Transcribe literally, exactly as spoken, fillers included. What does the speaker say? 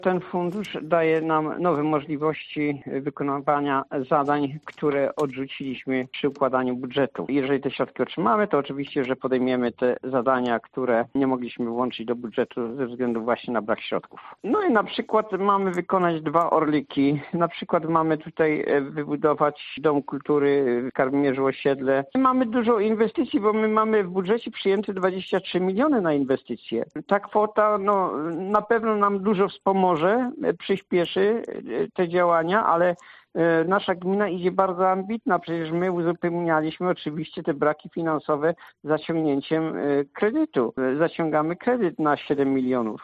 Ten fundusz daje nam nowe możliwości wykonywania zadań, które odrzuciliśmy przy układaniu budżetu. Jeżeli te środki otrzymamy, to oczywiście, że podejmiemy te zadania, które nie mogliśmy włączyć do budżetu ze względu właśnie na brak środków. No i na przykład mamy wykonać dwa Orliki. Na przykład mamy tutaj wybudować Dom Kultury w Karbimierzu Osiedle. Mamy dużo inwestycji, bo my mamy w budżecie przyjęte dwadzieścia trzy miliony na inwestycje. Ta kwota no, na pewno nam dużo wspomoże, przyspieszy te działania, ale nasza gmina idzie bardzo ambitna. Przecież my uzupełnialiśmy oczywiście te braki finansowe zaciągnięciem kredytu. Zaciągamy kredyt na siedem milionów.